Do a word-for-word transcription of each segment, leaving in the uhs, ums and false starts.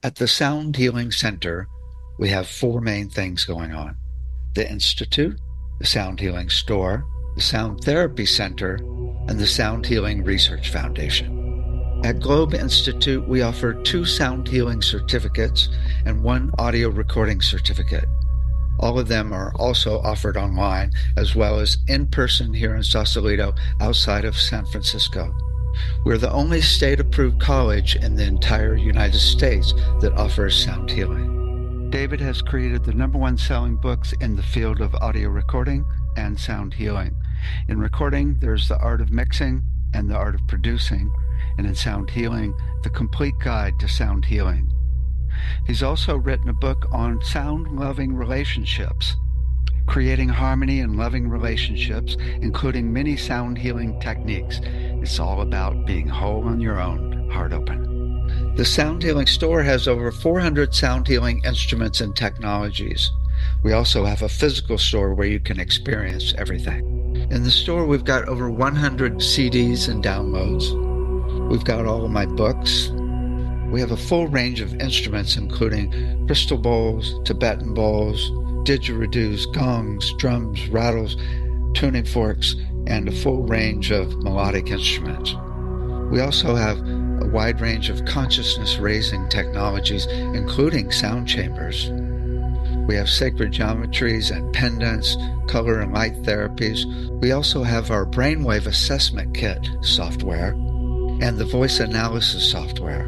At the Sound Healing Center, we have four main things going on: the Institute, the Sound Healing Store, the Sound Therapy Center, and the Sound Healing Research Foundation. At Globe Institute, we offer two sound healing certificates and one audio recording certificate. All of them are also offered online, as well as in person here in Sausalito, outside of San Francisco. We're the only state-approved college in the entire United States that offers sound healing. David has created the number one selling books in the field of audio recording and sound healing. In recording, there's The Art of Mixing and The Art of Producing, and in sound healing, The Complete Guide to Sound Healing. He's also written a book on sound-loving relationships, creating harmony and loving relationships, including many sound healing techniques. It's all about being whole on your own, heart open. The Sound Healing Store has over four hundred sound healing instruments and technologies. We also have a physical store where you can experience everything. In the store, we've got over one hundred C Ds and downloads. We've got all of my books. We have a full range of instruments, including crystal bowls, Tibetan bowls, didgeridoos, gongs, drums, rattles, tuning forks, and a full range of melodic instruments. We also have a wide range of consciousness-raising technologies, including sound chambers. We have sacred geometries and pendants, color and light therapies. We also have our brainwave assessment kit software and the voice analysis software.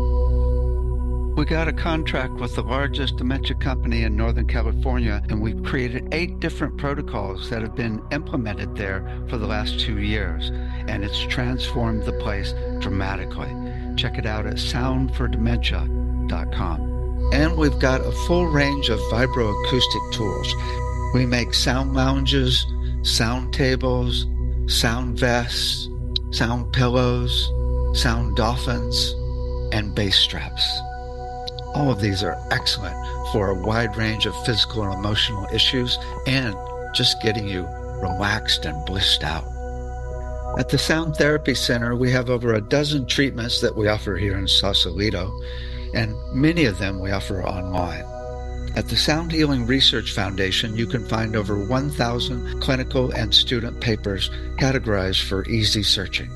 We got a contract with the largest dementia company in Northern California, and we've created eight different protocols that have been implemented there for the last two years, and it's transformed the place dramatically. Check it out at sound for dementia dot com. And we've got a full range of vibroacoustic tools. We make sound lounges, sound tables, sound vests, sound pillows, sound dolphins, and bass straps. All of these are excellent for a wide range of physical and emotional issues and just getting you relaxed and blissed out. At the Sound Therapy Center, we have over a dozen treatments that we offer here in Sausalito, and many of them we offer online. At the Sound Healing Research Foundation, you can find over one thousand clinical and student papers categorized for easy searching.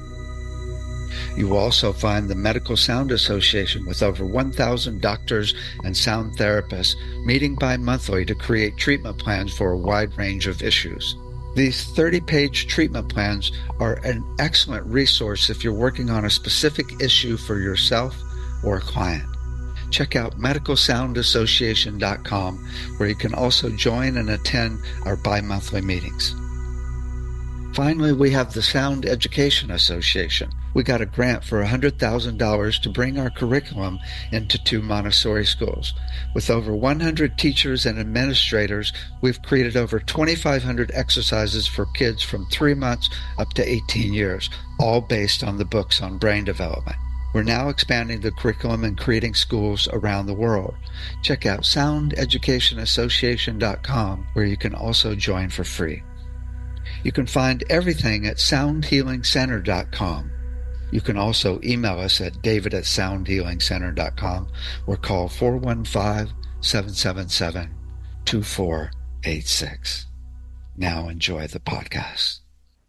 You will also find the Medical Sound Association with over one thousand doctors and sound therapists meeting bi-monthly to create treatment plans for a wide range of issues. These thirty-page treatment plans are an excellent resource if you're working on a specific issue for yourself or a client. Check out medical sound association dot com, where you can also join and attend our bi-monthly meetings. Finally, we have the Sound Education Association. We got a grant for one hundred thousand dollars to bring our curriculum into two Montessori schools. With over one hundred teachers and administrators, we've created over twenty-five hundred exercises for kids from three months up to eighteen years, all based on the books on brain development. We're now expanding the curriculum and creating schools around the world. Check out sound education association dot com, where you can also join for free. You can find everything at sound healing center dot com. You can also email us at david at sound healing center dot com or call four one five, seven seven seven, two four eight six. Now enjoy the podcast.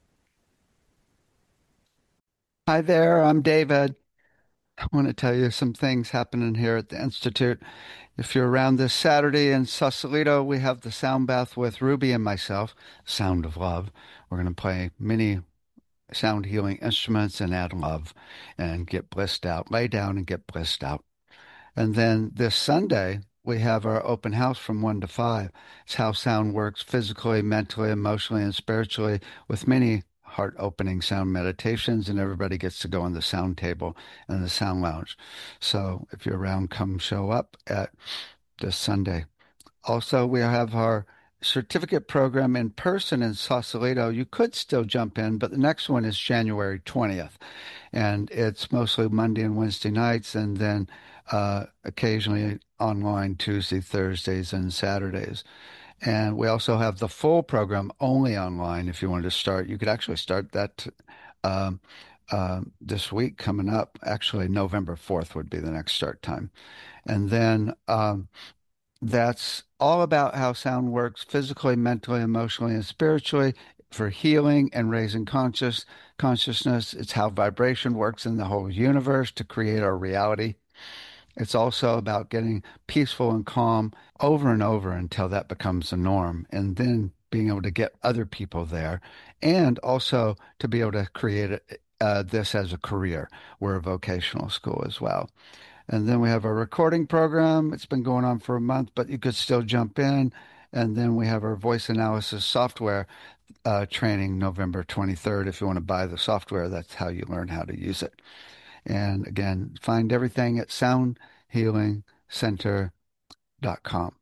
Hi there, I'm David. I want to tell you some things happening here at the Institute. If you're around this Saturday in Sausalito, we have the sound bath with Ruby and myself, Sound of Love. We're going to play many sound healing instruments and add love and get blissed out. Lay down and get blissed out. And then this Sunday, we have our open house from one to five. It's how sound works physically, mentally, emotionally, and spiritually, with many heart-opening sound meditations, and everybody gets to go on the sound table and the sound lounge. So if you're around, come show up at this Sunday. Also, we have our certificate program in person in Sausalito. You could still jump in, but the next one is January twentieth, and it's mostly Monday and Wednesday nights, and then uh, occasionally online Tuesday, Thursdays, and Saturdays. And we also have the full program only online. If you wanted to start, you could actually start that um, uh, this week coming up. Actually, November fourth would be the next start time. And then um, that's all about how sound works physically, mentally, emotionally, and spiritually for healing and raising conscious consciousness. It's how vibration works in the whole universe to create our reality. It's also about getting peaceful and calm over and over until that becomes the norm, and then being able to get other people there, and also to be able to create uh, this as a career. We're a vocational school as well. And then we have our recording program. It's been going on for a month, but you could still jump in. And then we have our voice analysis software uh, training November twenty-third. If you want to buy the software, that's how you learn how to use it. And again, find everything at sound healing center dot com.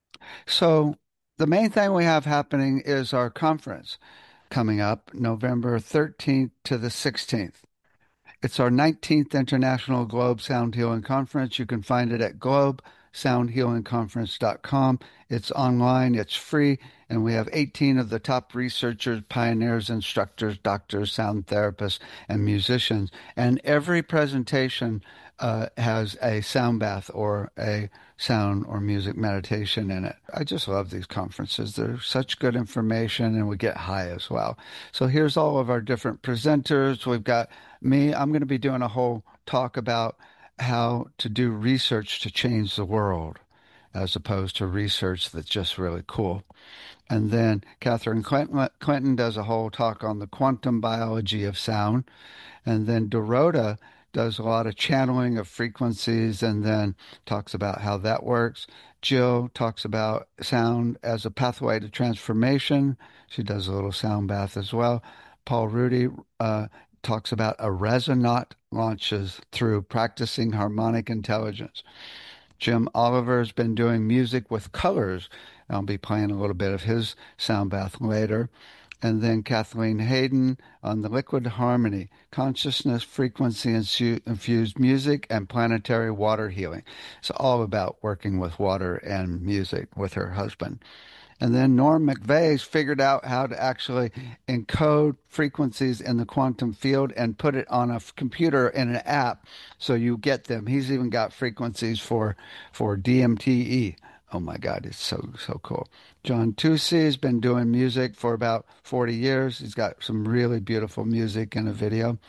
So the main thing we have happening is our conference coming up November thirteenth to the sixteenth. It's our nineteenth International Globe Sound Healing Conference. You can find it at globe sound healing conference dot com. It's online, it's free, and we have eighteen of the top researchers, pioneers, instructors, doctors, sound therapists, and musicians. And every presentation uh, has a sound bath or a sound or music meditation in it. I just love these conferences. They're such good information, and we get high as well. So here's all of our different presenters. We've got me. I'm going to be doing a whole talk about how to do research to change the world, as opposed to research that's just really cool. And then Catherine Clinton, Clinton does a whole talk on the quantum biology of sound. And then Dorota does a lot of channeling of frequencies and then talks about how that works. Jill talks about sound as a pathway to transformation. She does a little sound bath as well. Paul Rudy uh, talks about a resonaut launches through practicing harmonic intelligence. Jim Oliver has been doing music with colors. I'll be playing a little bit of his sound bath later. And then Kathleen Hayden on the liquid harmony, consciousness, frequency infused music, and planetary water healing. It's all about working with water and music with her husband. And then Norm McVeigh's figured out how to actually encode frequencies in the quantum field and put it on a computer in an app so you get them. He's even got frequencies for, for D M T E. Oh my God, it's so, so cool. John Tucci has been doing music for about forty years. He's got some really beautiful music in a video.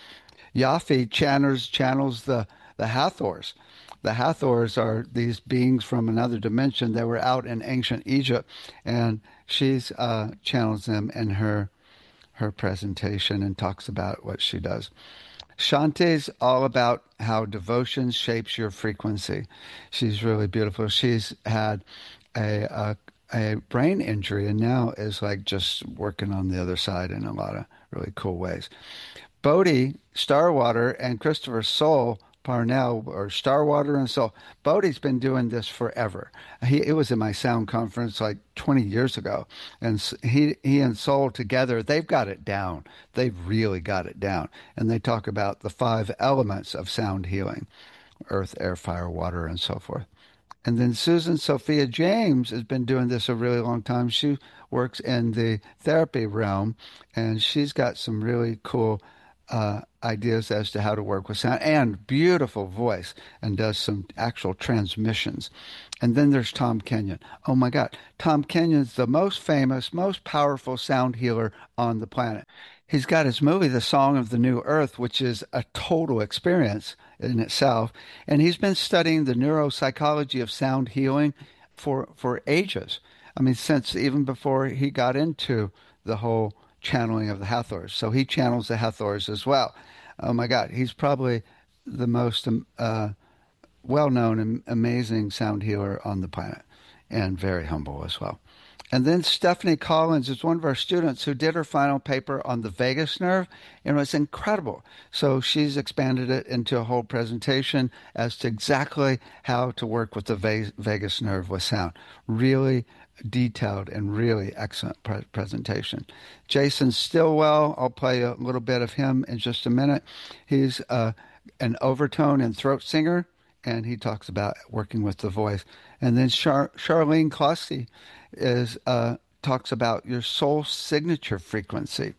Yafi channels, channels the, the Hathors. The Hathors are these beings from another dimension that were out in ancient Egypt, and she's uh, channels them in her her presentation and talks about what she does. Shantae's all about how devotion shapes your frequency. She's really beautiful. She's had a, a a brain injury and now is like just working on the other side in a lot of really cool ways. Bodhi Starwater and Christopher Soul Parnell, or Starwater and Soul. Bodhi's been doing this forever. He it was in my sound conference like twenty years ago, and he he and Soul together, they've got it down. They've really got it down, and they talk about the five elements of sound healing: earth, air, fire, water, and so forth. And then Susan Sophia James has been doing this a really long time. She works in the therapy realm, and she's got some really cool uh, ideas as to how to work with sound, and beautiful voice, and does some actual transmissions. And then there's Tom Kenyon. Oh my God. Tom Kenyon's the most famous, most powerful sound healer on the planet. He's got his movie, The Song of the New Earth, which is a total experience in itself. And he's been studying the neuropsychology of sound healing for, for ages. I mean, since even before he got into the whole channeling of the Hathors. So he channels the Hathors as well. Oh my God, he's probably the most uh, well-known and amazing sound healer on the planet, and very humble as well. And then Stephanie Collins is one of our students who did her final paper on the vagus nerve, and it was incredible. So she's expanded it into a whole presentation as to exactly how to work with the vagus nerve with sound. Really detailed and really excellent pre- presentation. Jason Stillwell, I'll play a little bit of him in just a minute. He's uh, an overtone and throat singer, and he talks about working with the voice. And then Char- Charlene Clossy is uh, talks about your soul signature frequency.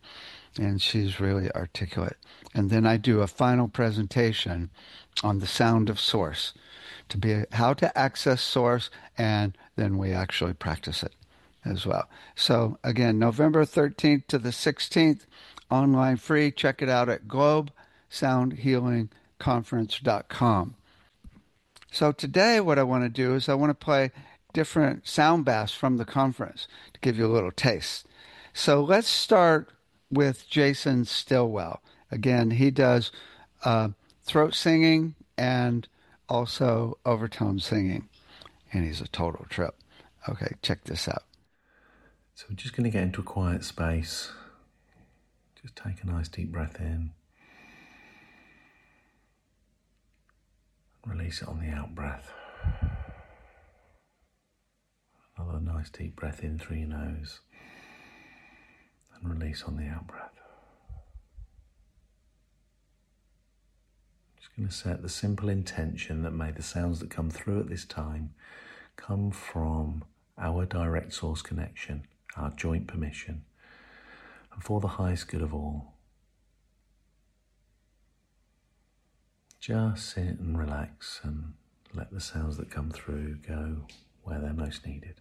and she's really articulate. And then I do a final presentation on the sound of Source, to be how to access Source, and then we actually practice it as well. So again, November thirteenth to the sixteenth, online free. Check it out at globe sound healing conference dot com. So today what I want to do is I want to play different sound baths from the conference to give you a little taste. So let's start with Jason Stillwell. Again, he does uh, throat singing and also overtone singing, and he's a total trip. Okay, check this out. So we're just going to get into a quiet space. Just take a nice deep breath in. Release it on the out breath. Another nice deep breath in through your nose. And release on the out breath. Just going to set the simple intention that may the sounds that come through at this time come from our direct source connection, our joint permission, and for the highest good of all. Just sit and relax and let the sounds that come through go where they're most needed.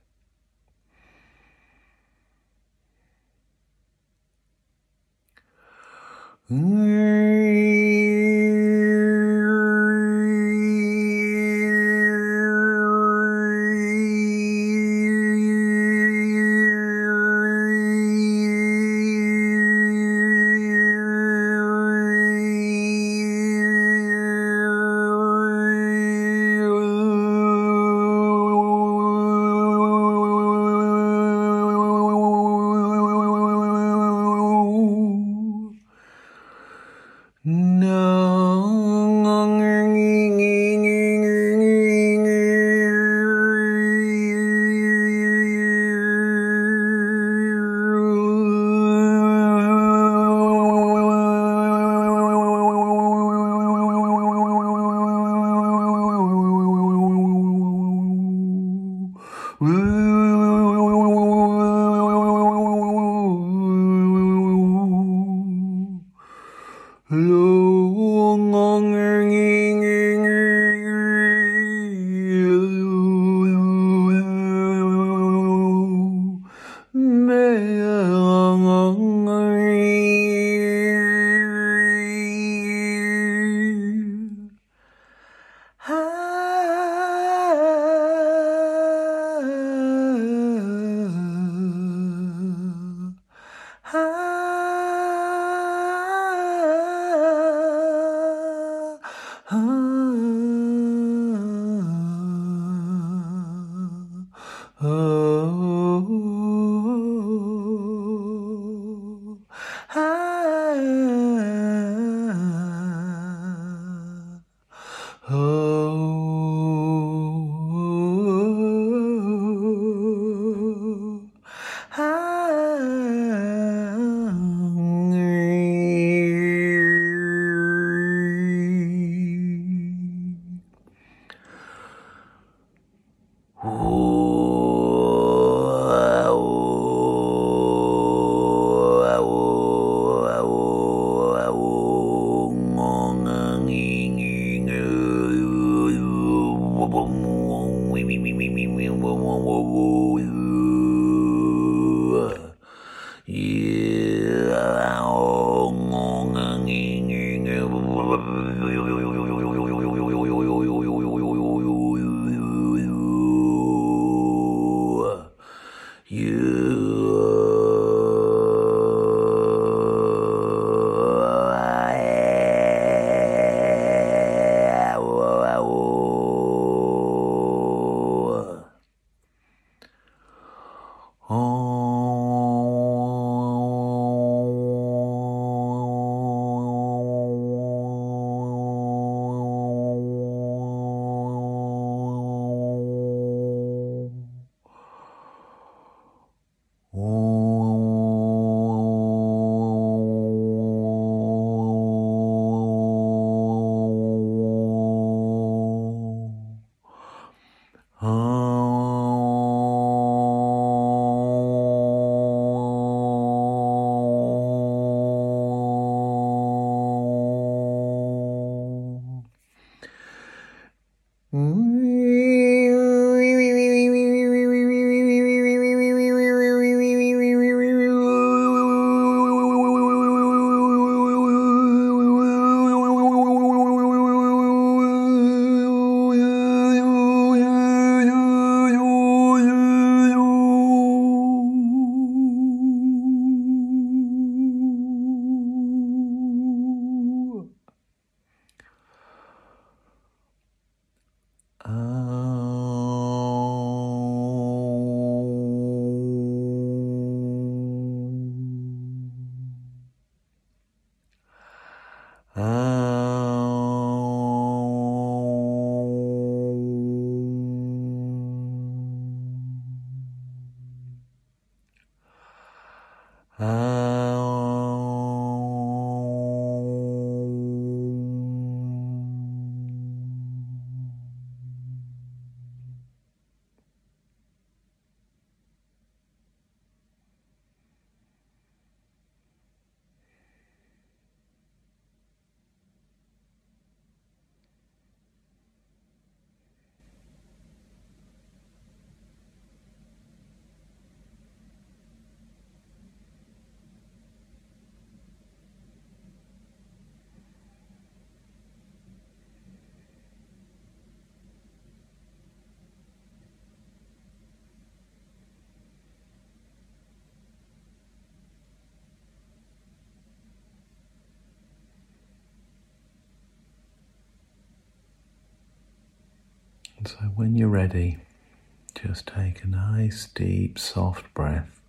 And so when you're ready, just take a nice, deep, soft breath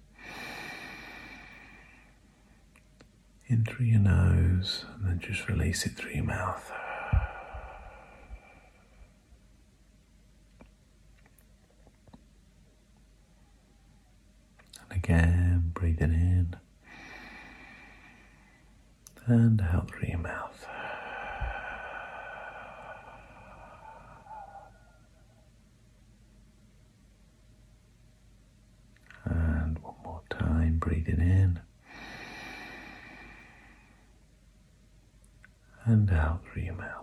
in through your nose and then just release it through your mouth. And again, breathing in and out through your mouth. And one more time, breathing in and out through your mouth.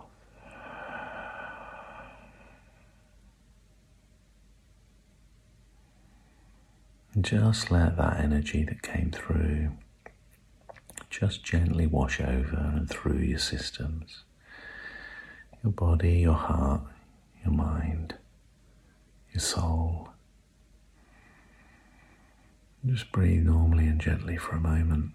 And just let that energy that came through just gently wash over and through your systems, your body, your heart, your mind, your soul. Just breathe normally and gently for a moment.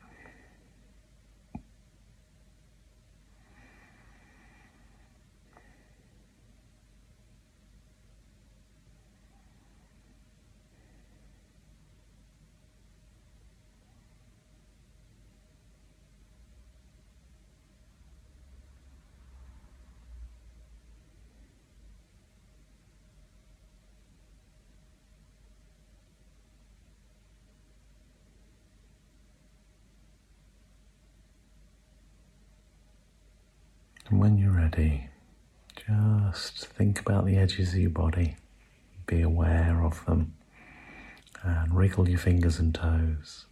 And when you're ready, just think about the edges of your body, be aware of them, and wriggle your fingers and toes.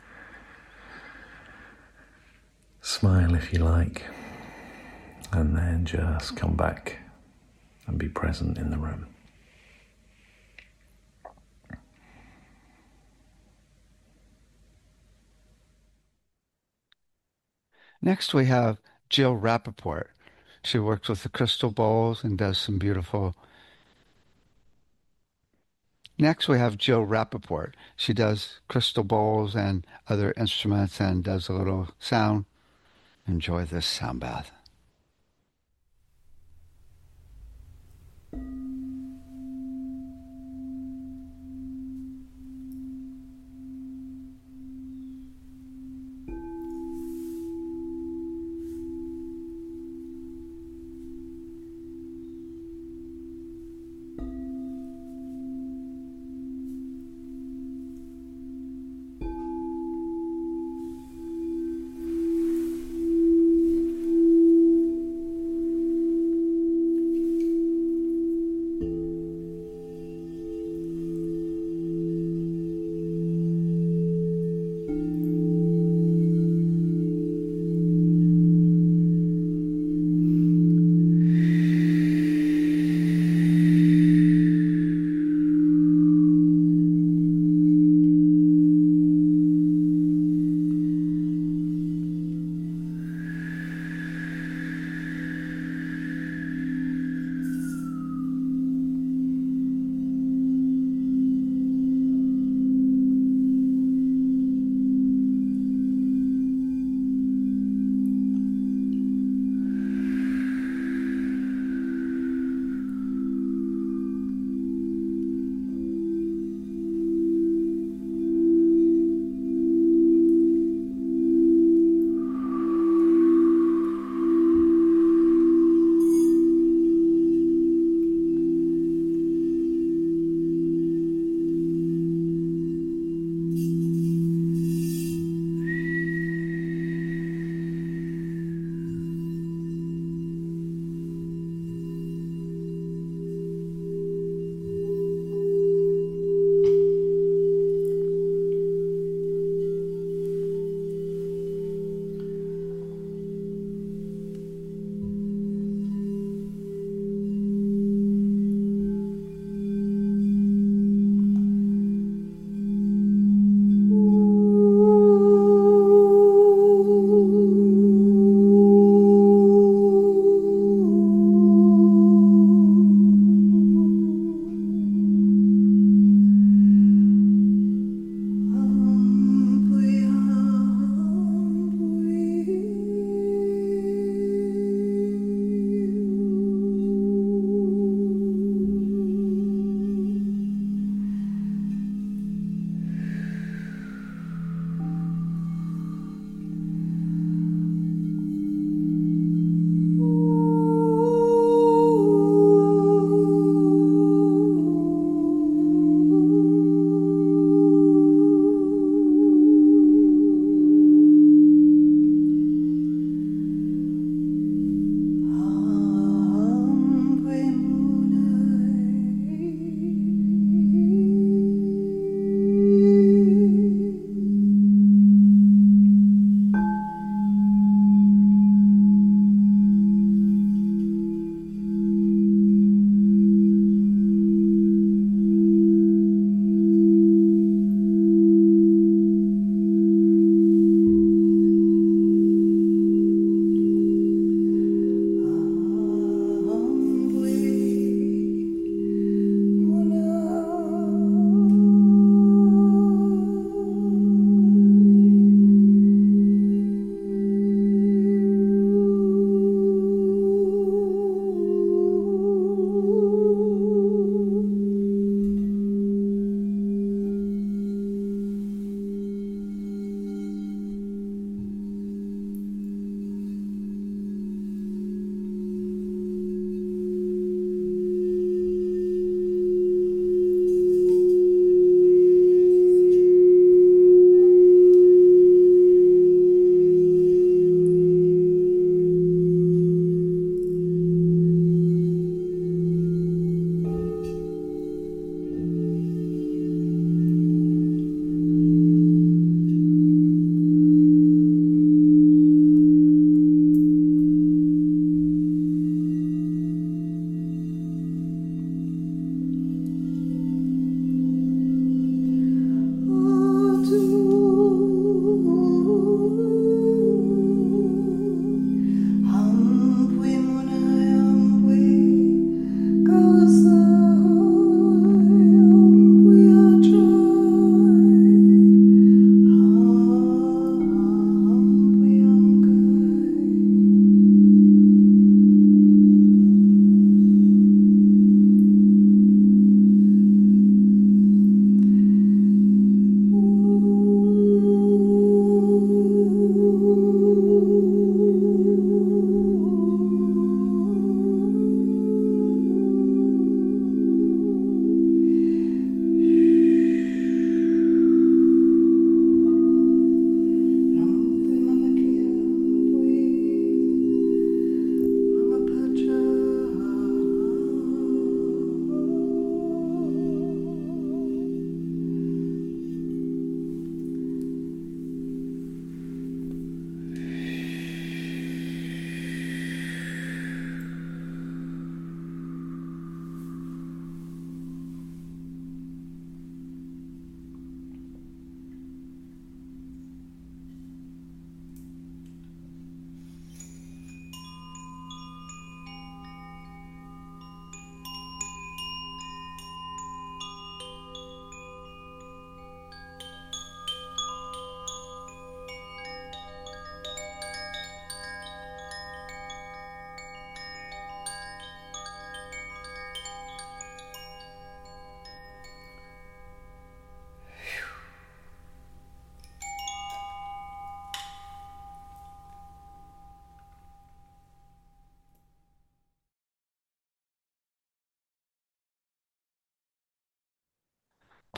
Smile if you like, and then just come back and be present in the room. Next, we have Jill Rappaport. She works with the crystal bowls and does some beautiful. Next, we have Jill Rappaport. She does crystal bowls and other instruments and does a little sound. Enjoy this sound bath.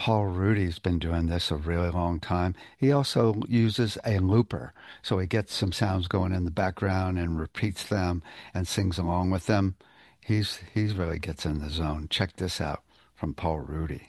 Paul Rudy's been doing this a really long time. He also uses a looper. So he gets some sounds going in the background and repeats them and sings along with them. He's he's really gets in the zone. Check this out from Paul Rudy.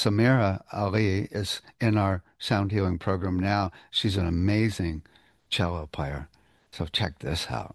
Samira Ali is in our sound healing program now. She's an amazing cello player. So check this out.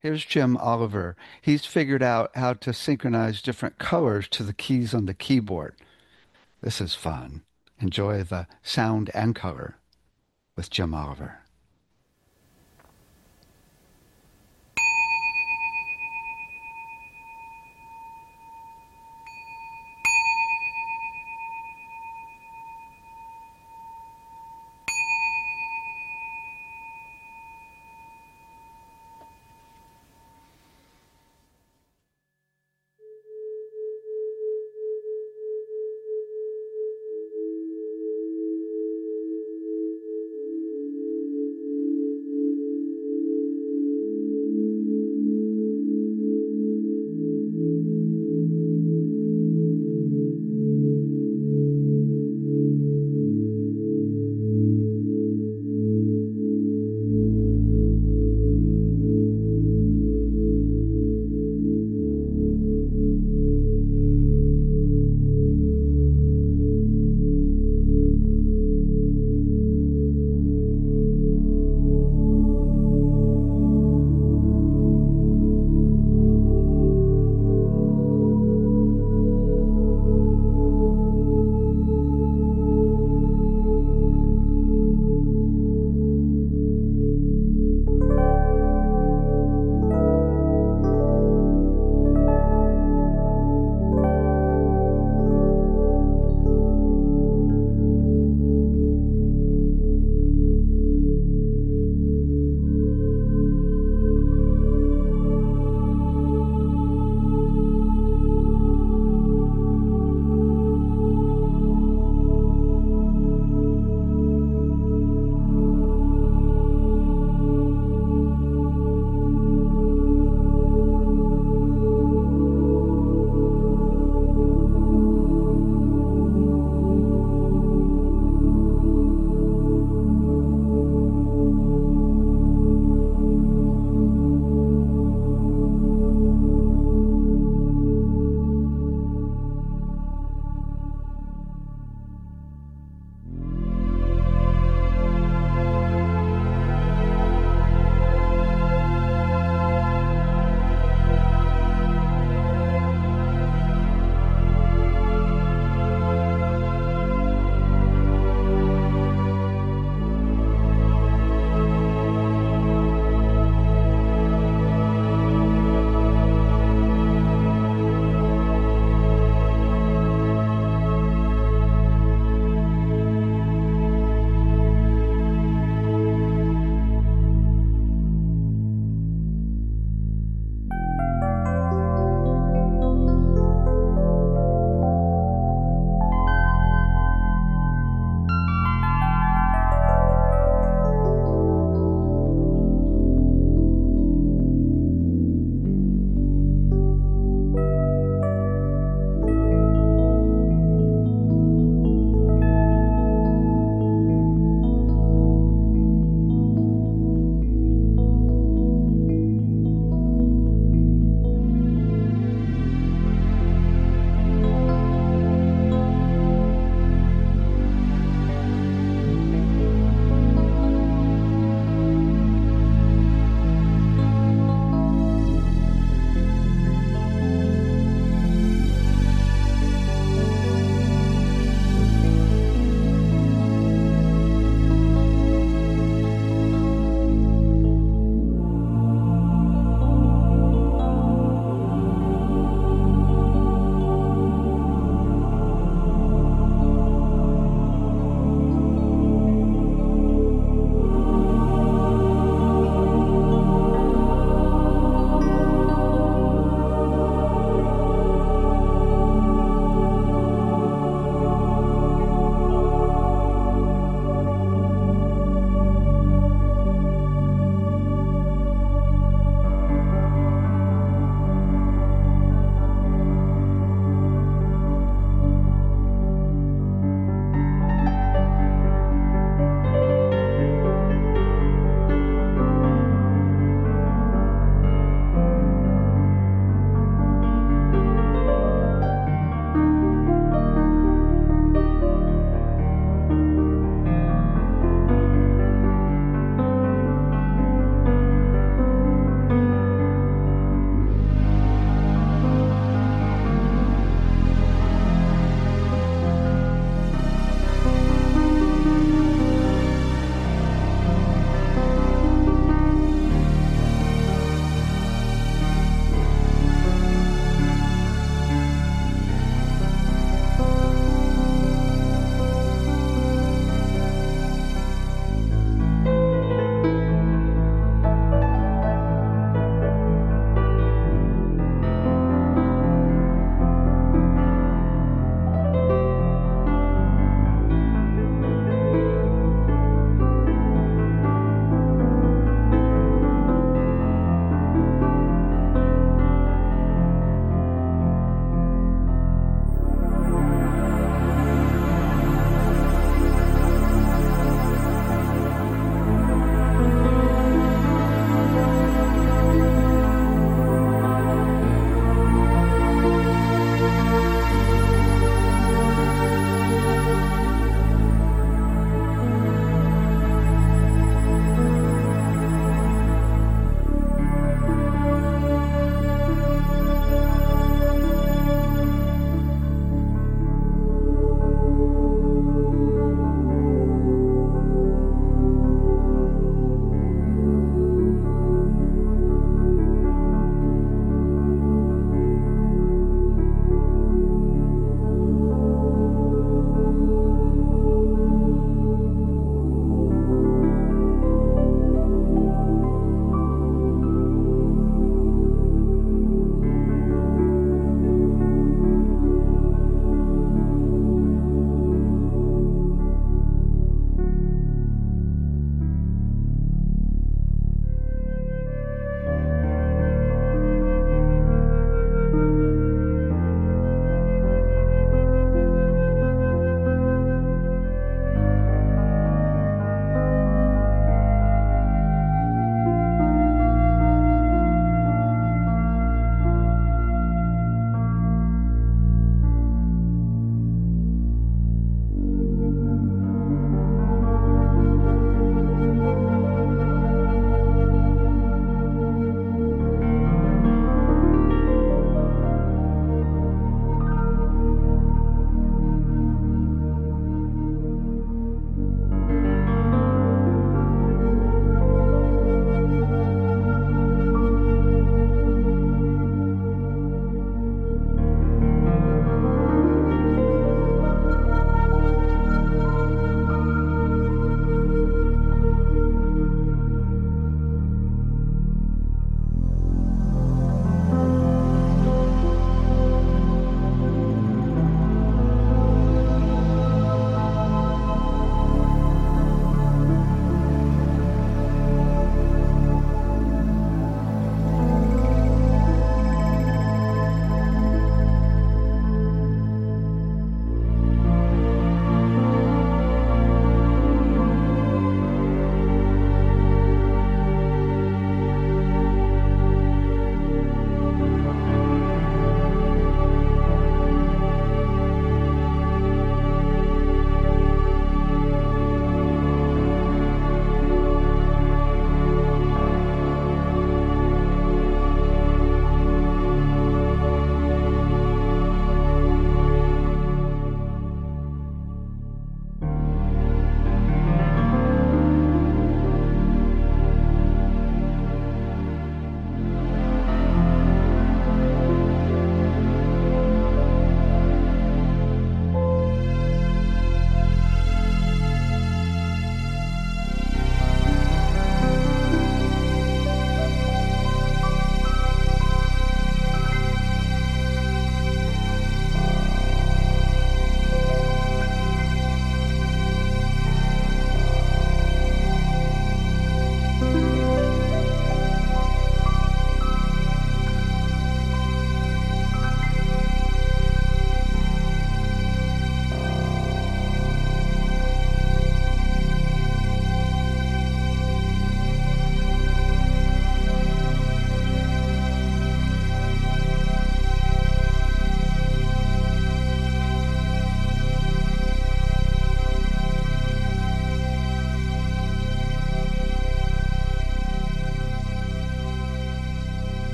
Here's Jim Oliver. He's figured out how to synchronize different colors to the keys on the keyboard. This is fun. Enjoy the sound and color with Jim Oliver.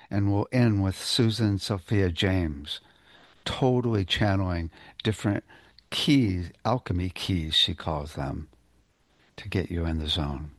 And we'll end with Susan Sophia James, totally channeling different keys, alchemy keys, she calls them, to get you in the zone.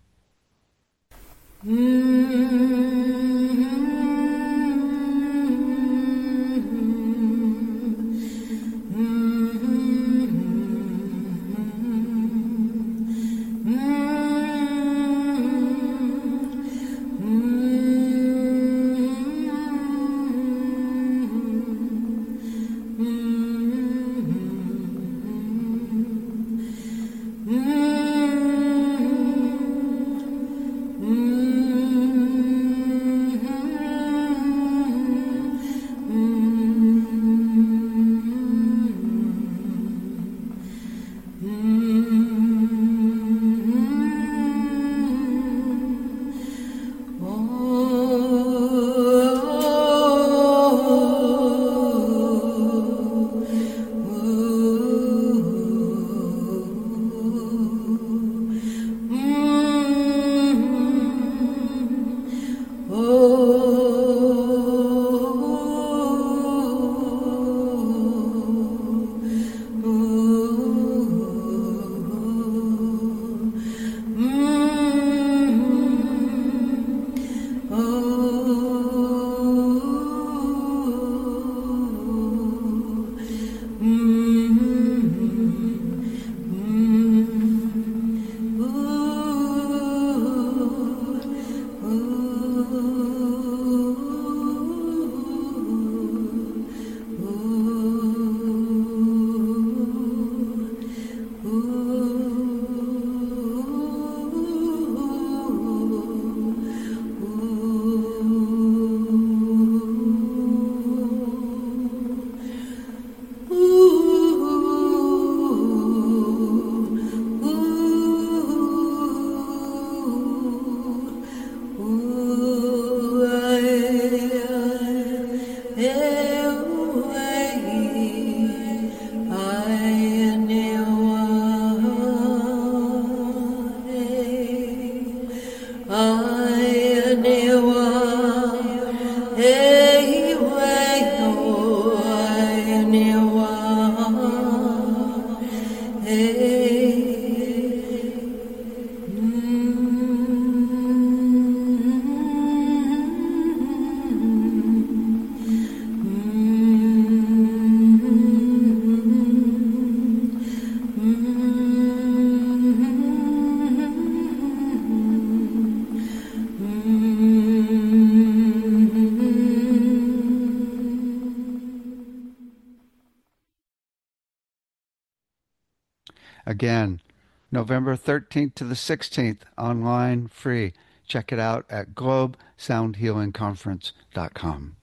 Again, November thirteenth to the sixteenth, online, free. Check it out at globe sound healing conference dot com.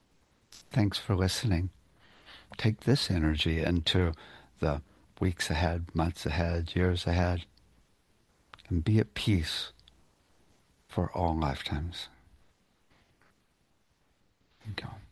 Thanks for listening. Take this energy into the weeks ahead, months ahead, years ahead, and be at peace for all lifetimes. Thank you.